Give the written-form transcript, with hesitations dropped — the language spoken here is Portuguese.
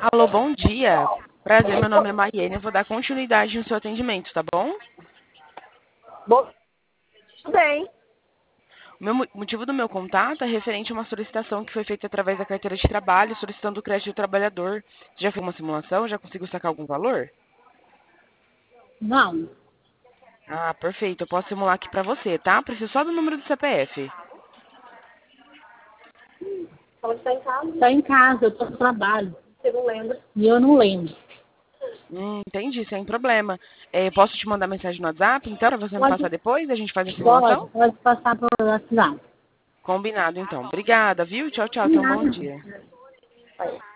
Alô, bom dia. Prazer, meu nome é Maiane. Eu vou dar continuidade no seu atendimento, tá bom? Bom, tudo bem. Motivo do meu contato é referente a uma solicitação que foi feita através da carteira de trabalho, solicitando o crédito do trabalhador. Você já fez uma simulação? Já conseguiu sacar algum valor? Não. Ah, perfeito. Eu posso simular aqui pra você, tá? Preciso só do número do CPF. Fala que tá em casa. Tá em casa, eu tô no trabalho. Você não lembra? E eu não lembro. Entendi, sem problema. Posso te mandar mensagem no WhatsApp, então, pra você me passar Pode, depois? A gente faz a simulação? pode passar por WhatsApp. Combinado, então. Obrigada, viu? Tchau, tchau. De Tenha um bom nada. dia. Vai.